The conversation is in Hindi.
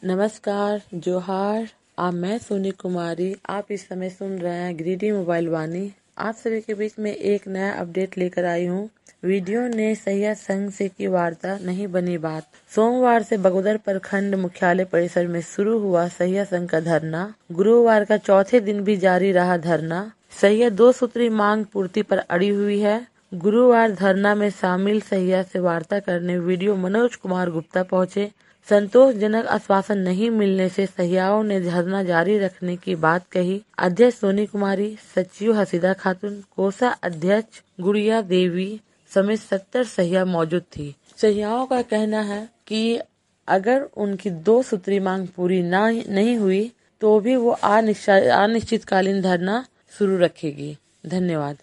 नमस्कार, जोहार। मैं सोनी कुमारी। आप इस समय सुन रहे हैं ग्रीडी मोबाइल वाणी। आप सभी के बीच में एक नया अपडेट लेकर आई हूँ। वीडियो ने सहिया संघ से की वार्ता, नहीं बनी बात। सोमवार से बगोदर प्रखंड मुख्यालय परिसर में शुरू हुआ सहिया संघ का धरना। गुरुवार का चौथे दिन भी जारी रहा धरना। सहिया 2 सूत्री मांग पूर्ति पर अड़ी हुई है। गुरुवार धरना में शामिल सहिया से वार्ता करने वीडियो मनोज कुमार गुप्ता पहुंचे। संतोषजनक आश्वासन नहीं मिलने से सहियाओं ने धरना जारी रखने की बात कही। अध्यक्ष सोनी कुमारी, सचिव हसीदा खातून, कोषा अध्यक्ष गुड़िया देवी समेत 70 सहिया मौजूद थी। सहियाओं का कहना है कि अगर उनकी 2 सूत्री मांग पूरी नहीं हुई तो भी वो अनिश्चितकालीन धरना शुरू रखेगी। धन्यवाद।